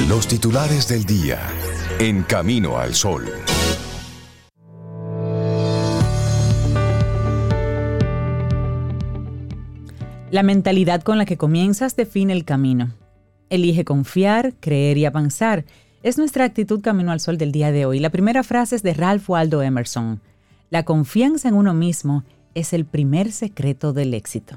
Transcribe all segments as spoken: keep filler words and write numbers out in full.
Los titulares del día en Camino al Sol. La mentalidad con la que comienzas define el camino. Elige confiar, creer y avanzar. Es nuestra actitud camino al sol del día de hoy. La primera frase es de Ralph Waldo Emerson. La confianza en uno mismo es el primer secreto del éxito.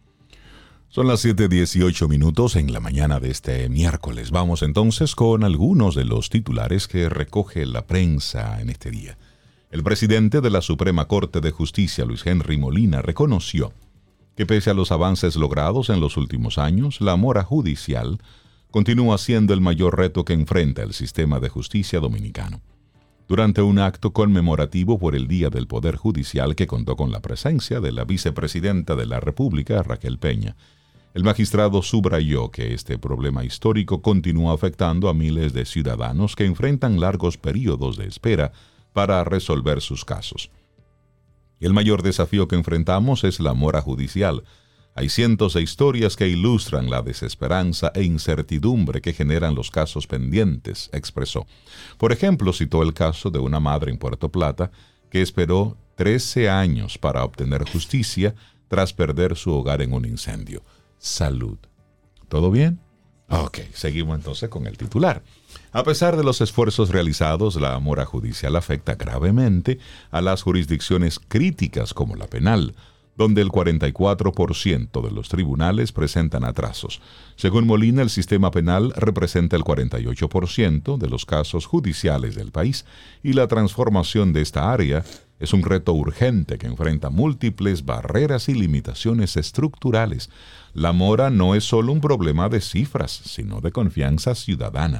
Son las siete dieciocho minutos en la mañana de este miércoles. Vamos entonces con algunos de los titulares que recoge la prensa en este día. El presidente de la Suprema Corte de Justicia, Luis Henry Molina, reconoció que pese a los avances logrados en los últimos años, la mora judicial continúa siendo el mayor reto que enfrenta el sistema de justicia dominicano. Durante un acto conmemorativo por el Día del Poder Judicial que contó con la presencia de la vicepresidenta de la República, Raquel Peña, el magistrado subrayó que este problema histórico continúa afectando a miles de ciudadanos que enfrentan largos periodos de espera para resolver sus casos. El mayor desafío que enfrentamos es la mora judicial. Hay cientos de historias que ilustran la desesperanza e incertidumbre que generan los casos pendientes, expresó. Por ejemplo, citó el caso de una madre en Puerto Plata que esperó trece años para obtener justicia tras perder su hogar en un incendio. Salud. ¿Todo bien? Ok, seguimos entonces con el titular. A pesar de los esfuerzos realizados, la mora judicial afecta gravemente a las jurisdicciones críticas como la penal, donde el cuarenta y cuatro por ciento de los tribunales presentan atrasos. Según Molina, el sistema penal representa el cuarenta y ocho por ciento de los casos judiciales del país y la transformación de esta área es un reto urgente que enfrenta múltiples barreras y limitaciones estructurales. La mora no es solo un problema de cifras, sino de confianza ciudadana.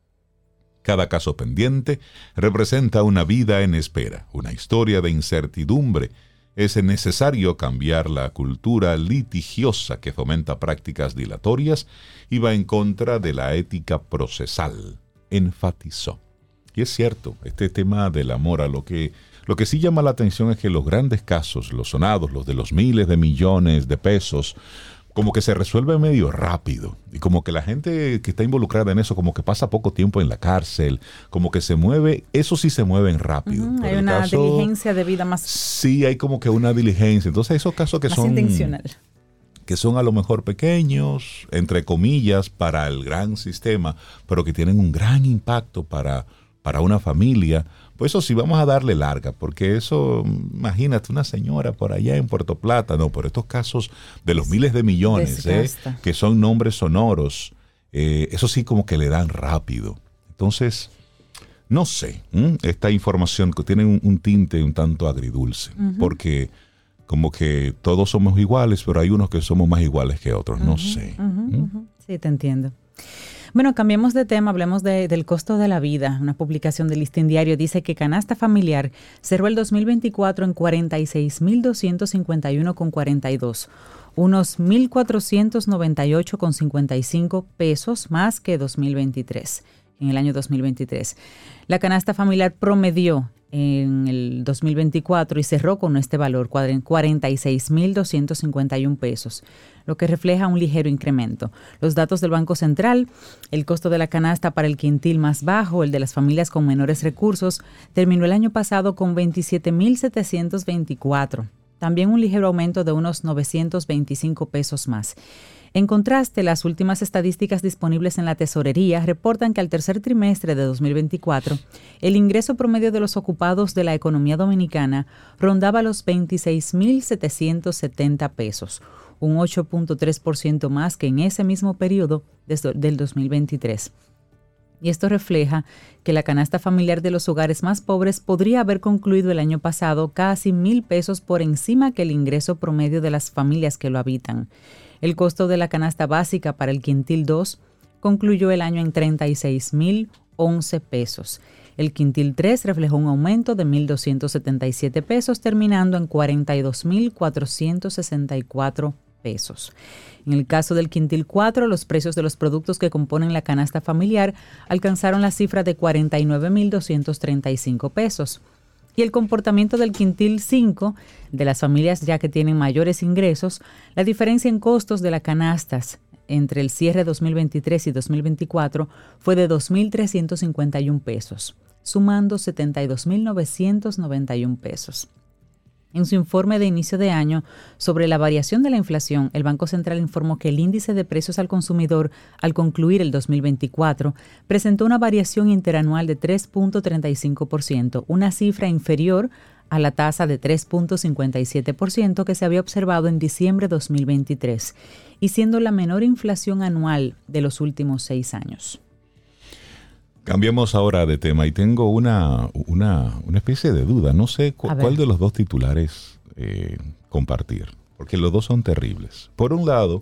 Cada caso pendiente representa una vida en espera, una historia de incertidumbre. Es necesario cambiar la cultura litigiosa que fomenta prácticas dilatorias y va en contra de la ética procesal, enfatizó. Y es cierto, este tema de la mora, lo que, lo que sí llama la atención es que los grandes casos, los sonados, los de los miles de millones de pesos, como que se resuelve medio rápido y como que la gente que está involucrada en eso como que pasa poco tiempo en la cárcel, como que se mueve, eso sí se mueven rápido. Uh-huh, hay una caso, diligencia de vida más... Sí, hay como que una diligencia. Entonces esos casos que más son... intencional. Que son a lo mejor pequeños, entre comillas, para el gran sistema, pero que tienen un gran impacto para, para una familia. Pues eso sí, vamos a darle larga, porque eso, imagínate, una señora por allá en Puerto Plata, no, por estos casos de los miles de millones, eh, que son nombres sonoros, eh, eso sí como que le dan rápido. Entonces, no sé, ¿m? esta información que tiene un, un tinte un tanto agridulce, uh-huh. porque como que todos somos iguales, pero hay unos que somos más iguales que otros, uh-huh, no sé. Uh-huh, uh-huh. Sí, te entiendo. Bueno, cambiemos de tema, hablemos de, del costo de la vida. Una publicación del Listín Diario dice que canasta familiar cerró el dos mil veinticuatro en cuarenta y seis mil doscientos cincuenta y uno con cuarenta y dos, unos mil cuatrocientos noventa y ocho con cincuenta y cinco pesos más que dos mil veintitrés, en el año dos mil veintitrés. La canasta familiar promedió en el dos mil veinticuatro y cerró con este valor, cuarenta y seis mil doscientos cincuenta y uno pesos, lo que refleja un ligero incremento. Los datos del Banco Central, el costo de la canasta para el quintil más bajo, el de las familias con menores recursos, terminó el año pasado con veintisiete mil setecientos veinticuatro, también un ligero aumento de unos novecientos veinticinco pesos más. En contraste, las últimas estadísticas disponibles en la tesorería reportan que al tercer trimestre de dos mil veinticuatro, el ingreso promedio de los ocupados de la economía dominicana rondaba los veintiséis mil setecientos setenta pesos, un ocho punto tres por ciento más que en ese mismo periodo desde del dos mil veintitrés. Y esto refleja que la canasta familiar de los hogares más pobres podría haber concluido el año pasado casi mil pesos por encima que el ingreso promedio de las familias que lo habitan. El costo de la canasta básica para el quintil dos concluyó el año en treinta y seis mil once pesos. El quintil tres reflejó un aumento de mil doscientos setenta y siete pesos, terminando en cuarenta y dos mil cuatrocientos sesenta y cuatro pesos. En el caso del quintil cuatro, los precios de los productos que componen la canasta familiar alcanzaron la cifra de cuarenta y nueve mil doscientos treinta y cinco pesos. Y el comportamiento del quintil cinco, de las familias ya que tienen mayores ingresos, la diferencia en costos de las canastas entre el cierre dos mil veintitrés y dos mil veinticuatro fue de dos mil trescientos cincuenta y un pesos, sumando setenta y dos mil novecientos noventa y un pesos. En su informe de inicio de año sobre la variación de la inflación, el Banco Central informó que el índice de precios al consumidor al concluir el dos mil veinticuatro presentó una variación interanual de tres punto treinta y cinco por ciento, una cifra inferior a la tasa de tres punto cincuenta y siete por ciento que se había observado en diciembre de dos mil veintitrés, y siendo la menor inflación anual de los últimos seis años. Cambiamos ahora de tema y tengo una, una, una especie de duda. No sé cu- cuál de los dos titulares eh, compartir, porque los dos son terribles. Por un lado,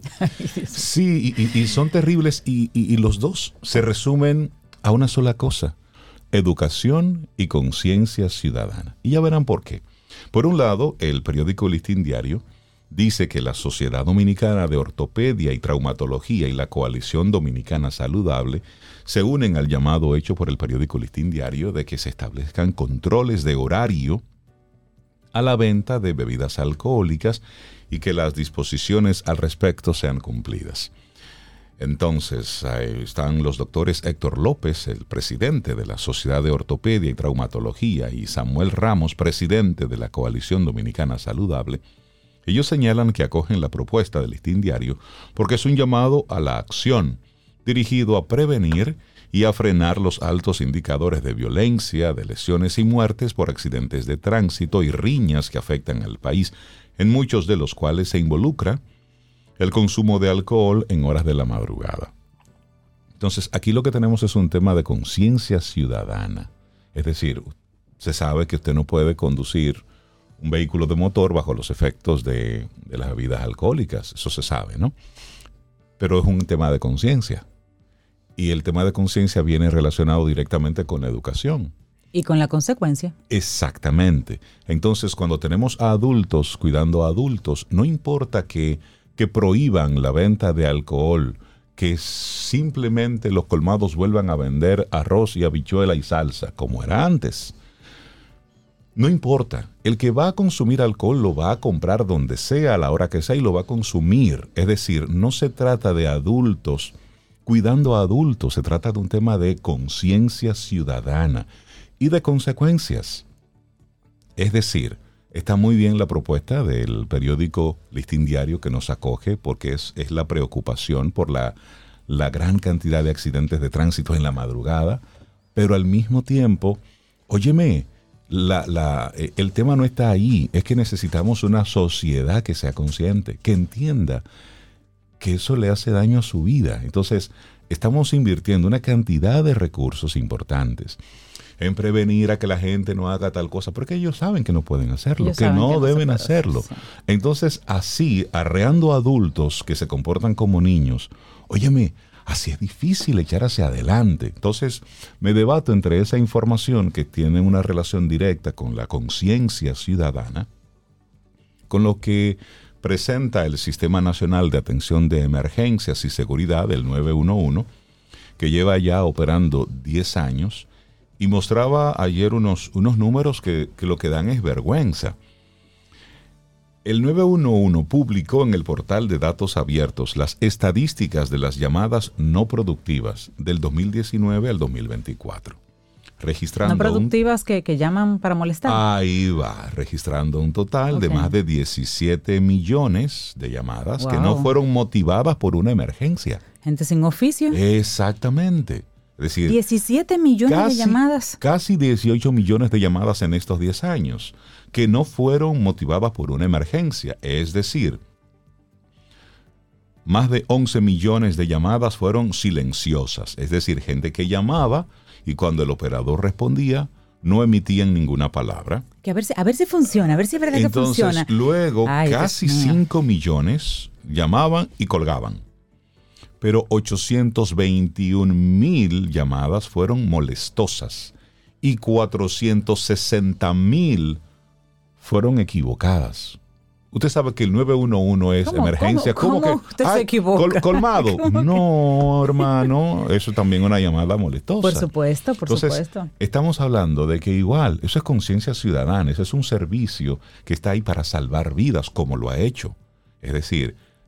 sí, y, y son terribles y, y, y los dos se resumen a una sola cosa: educación y conciencia ciudadana. Y ya verán por qué. Por un lado, el periódico Listín Diario dice que la Sociedad Dominicana de Ortopedia y Traumatología y la Coalición Dominicana Saludable se unen al llamado hecho por el periódico Listín Diario de que se establezcan controles de horario a la venta de bebidas alcohólicas y que las disposiciones al respecto sean cumplidas. Entonces, ahí están los doctores Héctor López, el presidente de la Sociedad de Ortopedia y Traumatología, y Samuel Ramos, presidente de la Coalición Dominicana Saludable. Ellos señalan que acogen la propuesta del Listín Diario porque es un llamado a la acción dirigido a prevenir y a frenar los altos indicadores de violencia, de lesiones y muertes por accidentes de tránsito y riñas que afectan al país, en muchos de los cuales se involucra el consumo de alcohol en horas de la madrugada. Entonces, aquí lo que tenemos es un tema de conciencia ciudadana. Es decir, se sabe que usted no puede conducir un vehículo de motor bajo los efectos de, de las bebidas alcohólicas. Eso se sabe, ¿no? Pero es un tema de conciencia. Y el tema de conciencia viene relacionado directamente con la educación. Y con la consecuencia. Exactamente. Entonces, cuando tenemos a adultos cuidando a adultos, no importa que, que prohíban la venta de alcohol, que simplemente los colmados vuelvan a vender arroz y habichuela y salsa, como era antes. No importa, el que va a consumir alcohol lo va a comprar donde sea, a la hora que sea, y lo va a consumir. Es decir, no se trata de adultos cuidando a adultos, se trata de un tema de conciencia ciudadana y de consecuencias. Es decir, está muy bien la propuesta del periódico Listín Diario que nos acoge, porque es, es la preocupación por la, la gran cantidad de accidentes de tránsito en la madrugada, pero al mismo tiempo, óyeme, La, la, el tema no está ahí, es que necesitamos una sociedad que sea consciente, que entienda que eso le hace daño a su vida. Entonces, estamos invirtiendo una cantidad de recursos importantes en prevenir a que la gente no haga tal cosa, porque ellos saben que no pueden hacerlo, ellos que no que deben no hacerlo. Hacer, sí. Entonces, así, arreando adultos que se comportan como niños, óyeme, así es difícil echar hacia adelante. Entonces, me debato entre esa información que tiene una relación directa con la conciencia ciudadana, con lo que presenta el Sistema Nacional de Atención de Emergencias y Seguridad, el nueve uno uno, que lleva ya operando diez años, y mostraba ayer unos, unos números que, que lo que dan es vergüenza. El nueve uno uno publicó en el portal de datos abiertos las estadísticas de las llamadas no productivas del dos mil diecinueve al dos mil veinticuatro. Registrando no productivas un, que, que llaman para molestar. Ahí va, registrando un total okay. de más de diecisiete millones de llamadas wow. que no fueron motivadas por una emergencia. Gente sin oficio. Exactamente. Es decir, diecisiete millones casi, de llamadas. Casi dieciocho millones de llamadas en estos diez años. Que no fueron motivadas por una emergencia, es decir, más de once millones de llamadas fueron silenciosas, es decir, gente que llamaba y cuando el operador respondía no emitían ninguna palabra. Que a ver si, a ver si funciona, a ver si es verdad que Entonces, funciona. Luego Ay, casi cinco millones llamaban y colgaban, pero ochocientos veintiún mil llamadas fueron molestosas y cuatrocientos sesenta mil fueron equivocadas. Usted sabe que el nueve uno uno es ¿Cómo, emergencia. ¿Cómo, ¿Cómo cómo que usted se equivoca? Col, colmado. No, hermano, eso también es una llamada molestosa. Por supuesto, por Entonces, supuesto. Estamos hablando de que igual, eso es conciencia ciudadana, eso es un servicio que está ahí para salvar vidas, como lo ha hecho. Es decir,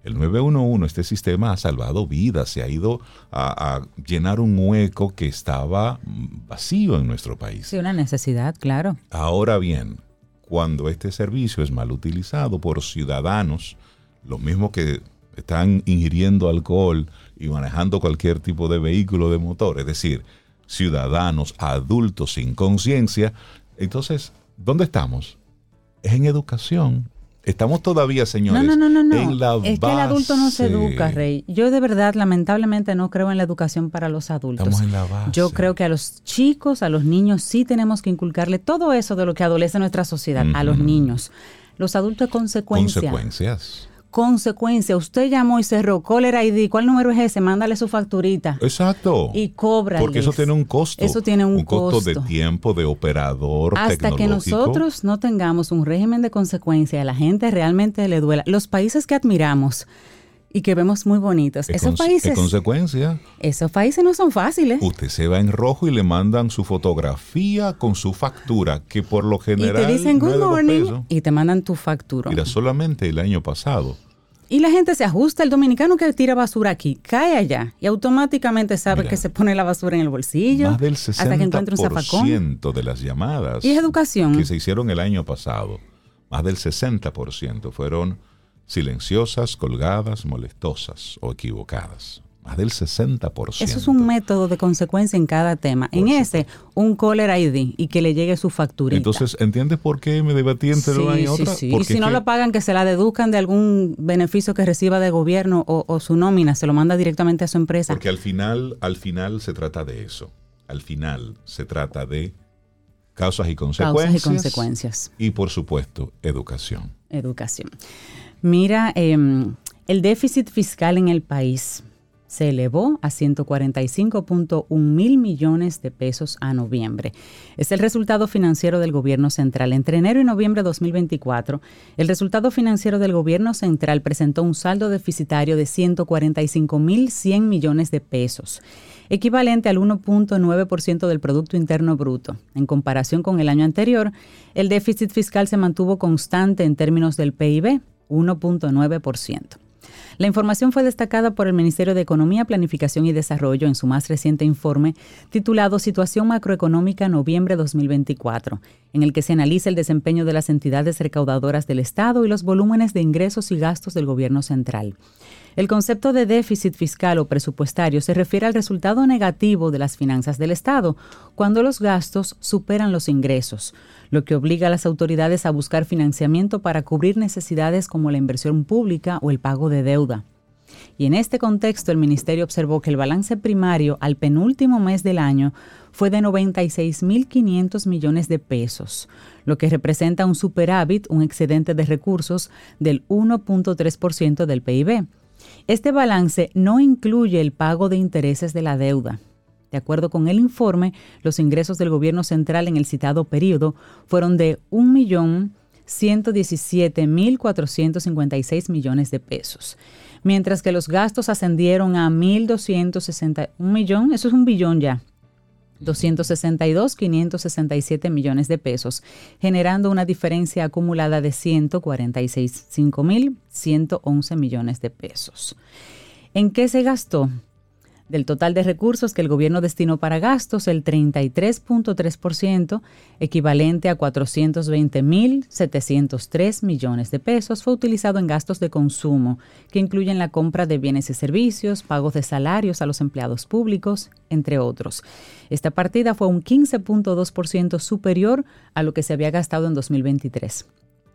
El nueve uno uno, este sistema ha salvado vidas, se ha ido a, a llenar un hueco que estaba vacío en nuestro país. Sí, una necesidad, claro. Ahora bien, cuando este servicio es mal utilizado por ciudadanos, los mismos que están ingiriendo alcohol y manejando cualquier tipo de vehículo de motor, es decir, ciudadanos, adultos sin conciencia, entonces, ¿dónde estamos? Es en educación. Estamos todavía, señores, no, no, no, no. en la es base. Que el adulto no se educa, Rey. Yo de verdad, lamentablemente, no creo en la educación para los adultos. Estamos en la base. Yo creo que a los chicos, a los niños, sí tenemos que inculcarle todo eso de lo que adolece nuestra sociedad, uh-huh. a los niños. Los adultos, consecuencias. Consecuencias. Consecuencia, usted llamó y cerró Caller I D, ¿cuál número es ese? Mándale su facturita. Exacto. Y cóbrale. Porque eso tiene un costo. Eso tiene un, un costo. costo de tiempo, de operador Hasta tecnológico. que nosotros no tengamos un régimen de consecuencia, a la gente realmente le duela. Los países que admiramos y que vemos muy bonitos, ¿Qué esos con, países... ¿Qué consecuencia? Esos países no son fáciles. Usted se va en rojo y le mandan su fotografía con su factura, que por lo general... Y te dicen good morning pesos. Y te mandan tu factura. Mira, solamente el año pasado... Y la gente se ajusta. El dominicano que tira basura aquí cae allá y automáticamente sabe Mira, que se pone la basura en el bolsillo. Más del sesenta por ciento hasta que encuentra un zafacón. De las llamadas ¿Y es educación? Que se hicieron el año pasado, más del sesenta por ciento fueron silenciosas, colgadas, molestosas o equivocadas. Más del sesenta por ciento. Eso es un método de consecuencia en cada tema. Por en supuesto. Ese, un Caller I D y que le llegue su facturita. Entonces, ¿entiendes por qué me debatí entre sí, una y sí, otra? Sí, y si no que... lo pagan, que se la deduzcan de algún beneficio que reciba de gobierno o, o su nómina, se lo manda directamente a su empresa. Porque al final, al final se trata de eso. Al final se trata de causas y consecuencias. Causas y consecuencias. Y, por supuesto, educación. Educación. Mira, eh, el déficit fiscal en el país se elevó a ciento cuarenta y cinco punto uno mil millones de pesos a noviembre. Es el resultado financiero del gobierno central. Entre enero y noviembre de dos mil veinticuatro, el resultado financiero del gobierno central presentó un saldo deficitario de ciento cuarenta y cinco mil cien millones de pesos, equivalente al uno punto nueve por ciento del Producto Interno Bruto. En comparación con el año anterior, el déficit fiscal se mantuvo constante en términos del P I B, uno punto nueve por ciento. La información fue destacada por el Ministerio de Economía, Planificación y Desarrollo en su más reciente informe titulado Situación Macroeconómica Noviembre dos mil veinticuatro, en el que se analiza el desempeño de las entidades recaudadoras del Estado y los volúmenes de ingresos y gastos del gobierno central. El concepto de déficit fiscal o presupuestario se refiere al resultado negativo de las finanzas del Estado cuando los gastos superan los ingresos, lo que obliga a las autoridades a buscar financiamiento para cubrir necesidades como la inversión pública o el pago de deuda. Y en este contexto, el Ministerio observó que el balance primario al penúltimo mes del año fue de noventa y seis mil quinientos millones de pesos, lo que representa un superávit, un excedente de recursos del uno punto tres por ciento del P I B. Este balance no incluye el pago de intereses de la deuda. De acuerdo con el informe, los ingresos del gobierno central en el citado periodo fueron de un millón ciento diecisiete mil cuatrocientos cincuenta y seis millones de pesos, mientras que los gastos ascendieron a mil doscientos sesenta, un millón, eso es un billón ya, doscientos sesenta y dos mil quinientos sesenta y siete millones de pesos, generando una diferencia acumulada de ciento cuarenta y cinco mil ciento once millones de pesos. ¿En qué se gastó? Del total de recursos que el gobierno destinó para gastos, el treinta y tres punto tres por ciento, equivalente a cuatrocientos veinte mil setecientos tres millones de pesos, fue utilizado en gastos de consumo, que incluyen la compra de bienes y servicios, pagos de salarios a los empleados públicos, entre otros. Esta partida fue un quince punto dos por ciento superior a lo que se había gastado en dos mil veintitrés.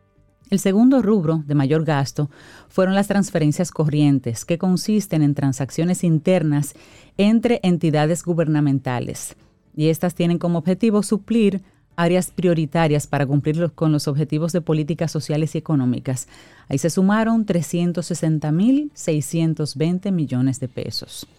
El segundo rubro de mayor gasto fueron las transferencias corrientes, que consisten en transacciones internas entre entidades gubernamentales. Y estas tienen como objetivo suplir áreas prioritarias para cumplir con los objetivos de políticas sociales y económicas. Ahí se sumaron trescientos sesenta mil seiscientos veinte millones de pesos.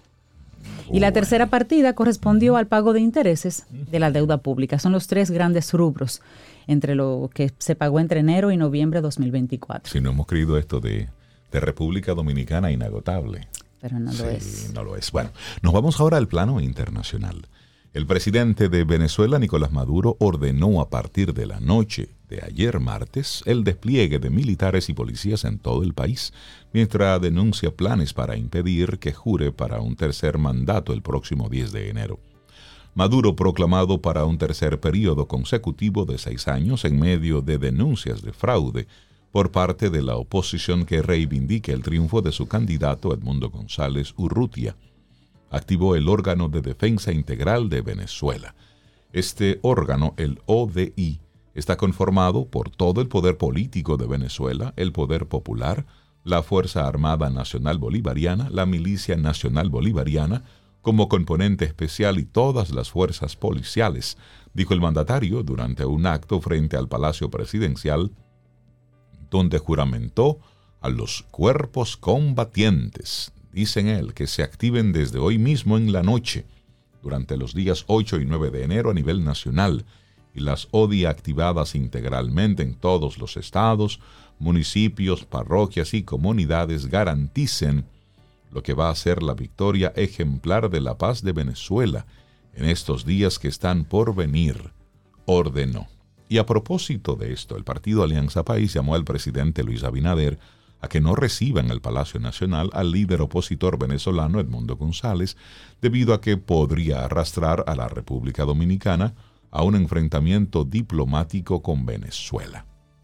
Y la tercera partida correspondió al pago de intereses de la deuda pública. Son los tres grandes rubros entre lo que se pagó entre enero y noviembre de dos mil veinticuatro. Si no hemos creído esto de, de República Dominicana inagotable. Pero no lo sí, es. no lo es. Bueno, nos vamos ahora al plano internacional. El presidente de Venezuela, Nicolás Maduro, ordenó a partir de la noche de ayer martes el despliegue de militares y policías en todo el país, mientras denuncia planes para impedir que jure para un tercer mandato el próximo diez de enero. Maduro proclamado para un tercer periodo consecutivo de seis años en medio de denuncias de fraude por parte de la oposición que reivindica el triunfo de su candidato Edmundo González Urrutia. Activó el órgano de defensa integral de Venezuela. Este órgano, el O D I, está conformado por todo el poder político de Venezuela, el poder popular, la Fuerza Armada Nacional Bolivariana, la Milicia Nacional Bolivariana, como componente especial y todas las fuerzas policiales, dijo el mandatario durante un acto frente al Palacio Presidencial, donde juramentó a los cuerpos combatientes, dicen él, que se activen desde hoy mismo en la noche, durante los días ocho y nueve de enero a nivel nacional, y las O D I activadas integralmente en todos los estados, municipios, parroquias y comunidades garanticen lo que va a ser la victoria ejemplar de la paz de Venezuela en estos días que están por venir, ordenó. Y a propósito de esto, el partido Alianza País llamó al presidente Luis Abinader a que no reciba en el Palacio Nacional al líder opositor venezolano Edmundo González, debido a que podría arrastrar a la República Dominicana a un enfrentamiento diplomático con Venezuela.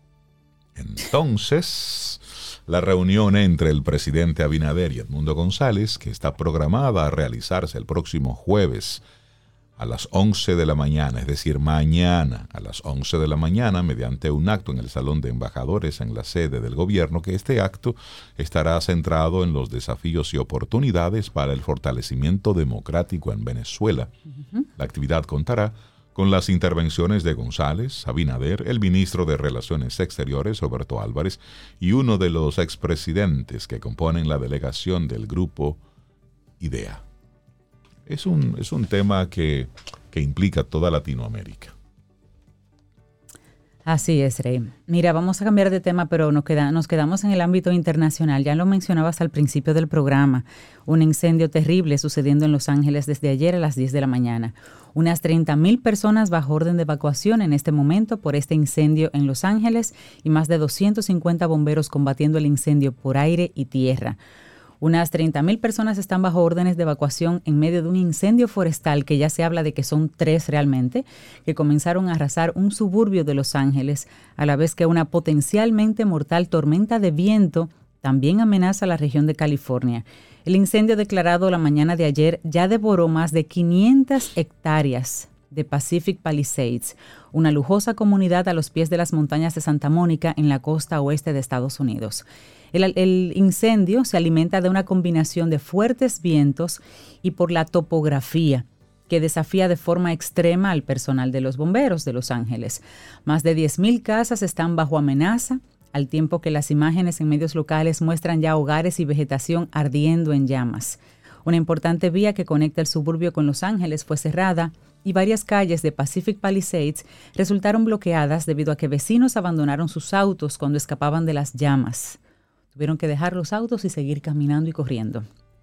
Entonces, la reunión entre el presidente Abinader y Edmundo González, que está programada a realizarse el próximo jueves a las once de la mañana, es decir, mañana a las once de la mañana, mediante un acto en el Salón de Embajadores en la sede del gobierno, que este acto estará centrado en los desafíos y oportunidades para el fortalecimiento democrático en Venezuela. Uh-huh. La actividad contará con las intervenciones de González, Abinader, el ministro de Relaciones Exteriores, Roberto Álvarez, y uno de los expresidentes que componen la delegación del grupo IDEA. Es un, es un tema que, que implica toda Latinoamérica. Así es, Rey. Mira, vamos a cambiar de tema, pero nos, queda, nos quedamos en el ámbito internacional. Ya lo mencionabas al principio del programa. Un incendio terrible sucediendo en Los Ángeles desde ayer a las diez de la mañana. Unas treinta mil personas bajo orden de evacuación en este momento por este incendio en Los Ángeles y más de doscientos cincuenta bomberos combatiendo el incendio por aire y tierra. Unas treinta mil personas están bajo órdenes de evacuación en medio de un incendio forestal que ya se habla de que son tres realmente, que comenzaron a arrasar un suburbio de Los Ángeles, a la vez que una potencialmente mortal tormenta de viento también amenaza la región de California. El incendio declarado la mañana de ayer ya devoró más de quinientas hectáreas de Pacific Palisades, una lujosa comunidad a los pies de las montañas de Santa Mónica en la costa oeste de Estados Unidos. El, el incendio se alimenta de una combinación de fuertes vientos y por la topografía que desafía de forma extrema al personal de los bomberos de Los Ángeles. Más de diez mil casas están bajo amenaza, al tiempo que las imágenes en medios locales muestran ya hogares y vegetación ardiendo en llamas. Una importante vía que conecta el suburbio con Los Ángeles fue cerrada y varias calles de Pacific Palisades resultaron bloqueadas debido a que vecinos abandonaron sus autos cuando escapaban de las llamas. Tuvieron que dejar los autos y seguir caminando y corriendo.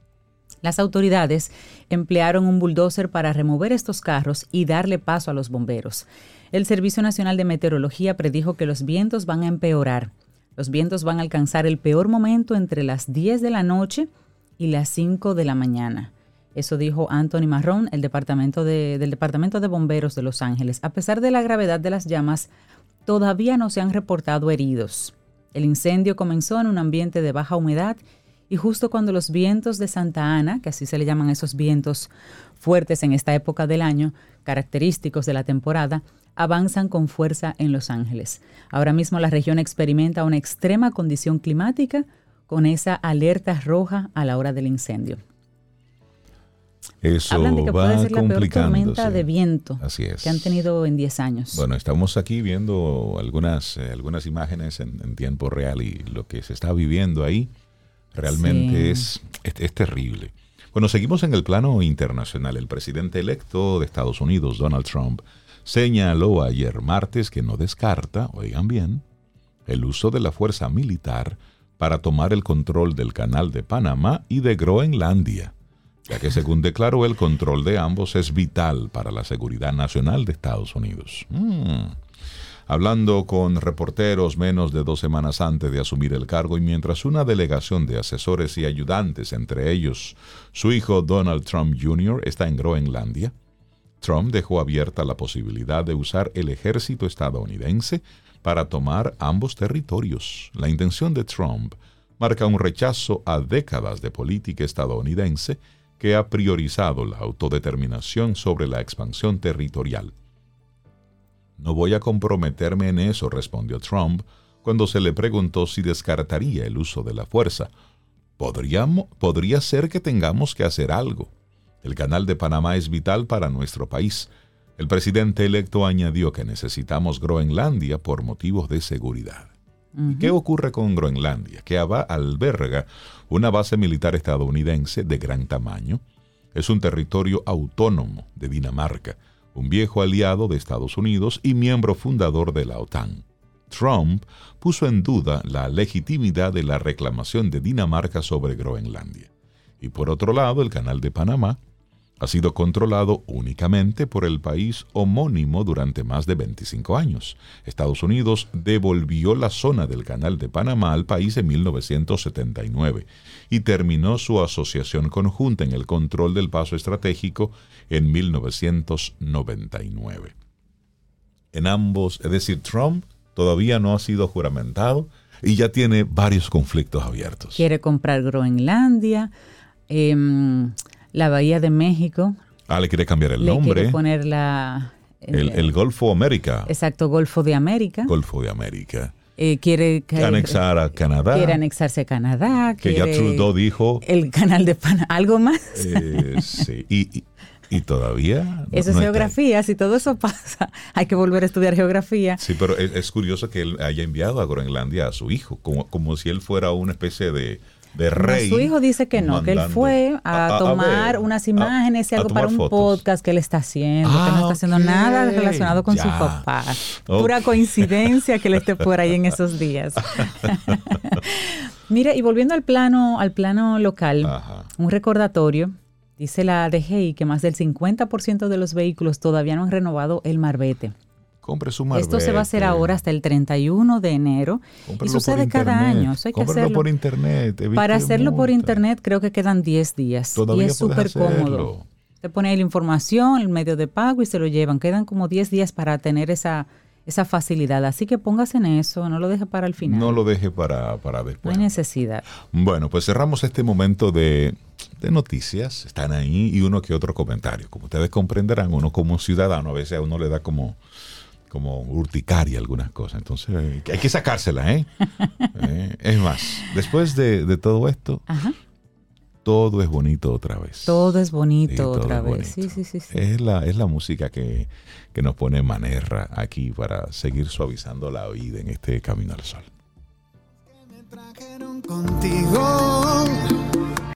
Las autoridades emplearon un bulldozer para remover estos carros y darle paso a los bomberos. El Servicio Nacional de Meteorología predijo que los vientos van a empeorar. Los vientos van a alcanzar el peor momento entre las diez de la noche y las cinco de la mañana. Eso dijo Anthony Marrón, el departamento de, del Departamento de Bomberos de Los Ángeles. A pesar de la gravedad de las llamas, todavía no se han reportado heridos. El incendio comenzó en un ambiente de baja humedad y justo cuando los vientos de Santa Ana, que así se le llaman esos vientos fuertes en esta época del año, característicos de la temporada, avanzan con fuerza en Los Ángeles. Ahora mismo la región experimenta una extrema condición climática con esa alerta roja a la hora del incendio. Eso Hablan de que va puede ser la peor tormenta complicándose. de viento Así es. que han tenido en diez años. Bueno, estamos aquí viendo algunas, eh, algunas imágenes en, en tiempo real y lo que se está viviendo ahí realmente Sí. es, es, es terrible. Bueno, seguimos en el plano internacional. El presidente electo de Estados Unidos, Donald Trump, señaló ayer martes que no descarta, oigan bien, el uso de la fuerza militar para tomar el control del Canal de Panamá y de Groenlandia, ya que según declaró el control de ambos es vital para la seguridad nacional de Estados Unidos. Mm. Hablando con reporteros menos de dos semanas antes de asumir el cargo y mientras una delegación de asesores y ayudantes, entre ellos su hijo Donald Trump junior, está en Groenlandia, Trump dejó abierta la posibilidad de usar el ejército estadounidense para tomar ambos territorios. La intención de Trump marca un rechazo a décadas de política estadounidense que ha priorizado la autodeterminación sobre la expansión territorial. No voy a comprometerme en eso, respondió Trump cuando se le preguntó si descartaría el uso de la fuerza. Podríamos, podría ser que tengamos que hacer algo. El canal de Panamá es vital para nuestro país. El presidente electo añadió que necesitamos Groenlandia por motivos de seguridad. Uh-huh. ¿Qué ocurre con Groenlandia? Que alberga una base militar estadounidense de gran tamaño. Es un territorio autónomo de Dinamarca, un viejo aliado de Estados Unidos y miembro fundador de la OTAN. Trump puso en duda la legitimidad de la reclamación de Dinamarca sobre Groenlandia. Y por otro lado, el canal de Panamá ha sido controlado únicamente por el país homónimo durante más de veinticinco años. Estados Unidos devolvió la zona del canal de Panamá al país en mil novecientos setenta y nueve y terminó su asociación conjunta en el control del paso estratégico en mil novecientos noventa y nueve. En ambos, es decir, Trump todavía no ha sido juramentado y ya tiene varios conflictos abiertos. Quiere comprar Groenlandia, eh, la Bahía de México. Ah, le quiere cambiar el le nombre. Quiere poner la... El, el, el Golfo América. Exacto, Golfo de América. Golfo de América. Eh, quiere que, anexar a Canadá. Quiere anexarse a Canadá. Que ya Trudeau dijo. El canal de Panamá. ¿Algo más? Eh, sí. Y, y, y todavía. No, eso es no geografía. Si todo eso pasa, hay que volver a estudiar geografía. Sí, pero es, es curioso que él haya enviado a Groenlandia a su hijo, como, como si él fuera una especie de. de rey. No, su hijo dice que no, mandando, que él fue a, a tomar a ver, unas imágenes a, y algo para un fotos. podcast que él está haciendo, ah, que no está haciendo okay. nada relacionado con ya. su papá. Okay. Pura coincidencia que él esté por ahí en esos días. Mira, y volviendo al plano, al plano local, Ajá. un recordatorio, dice la D G I que más del cincuenta por ciento de los vehículos todavía no han renovado el marbete. Compre su marbete. Esto se va a hacer ahora hasta el treinta y uno de enero. Cómprelo y sucede cada año. Eso hay que hacerlo por internet. Para hacerlo por internet creo que quedan diez días. Todavía y es súper cómodo. Te pone ahí la información, el medio de pago y se lo llevan. Quedan como diez días para tener esa, esa facilidad. Así que póngase en eso, no lo deje para el final. No lo deje para, para después. No hay necesidad. Bueno, pues cerramos este momento de, de noticias. Están ahí y uno que otro comentario. Como ustedes comprenderán, uno como ciudadano a veces a uno le da como... como urticaria algunas cosas. Entonces hay que sacársela, ¿eh? eh es más, después de, de todo esto, Ajá. todo es bonito otra vez. Todo es bonito sí, otra es vez. Sí, sí, sí, sí. Es la, es la música que, que nos pone manera aquí para seguir suavizando la vida en este camino al sol. Me trajeron contigo.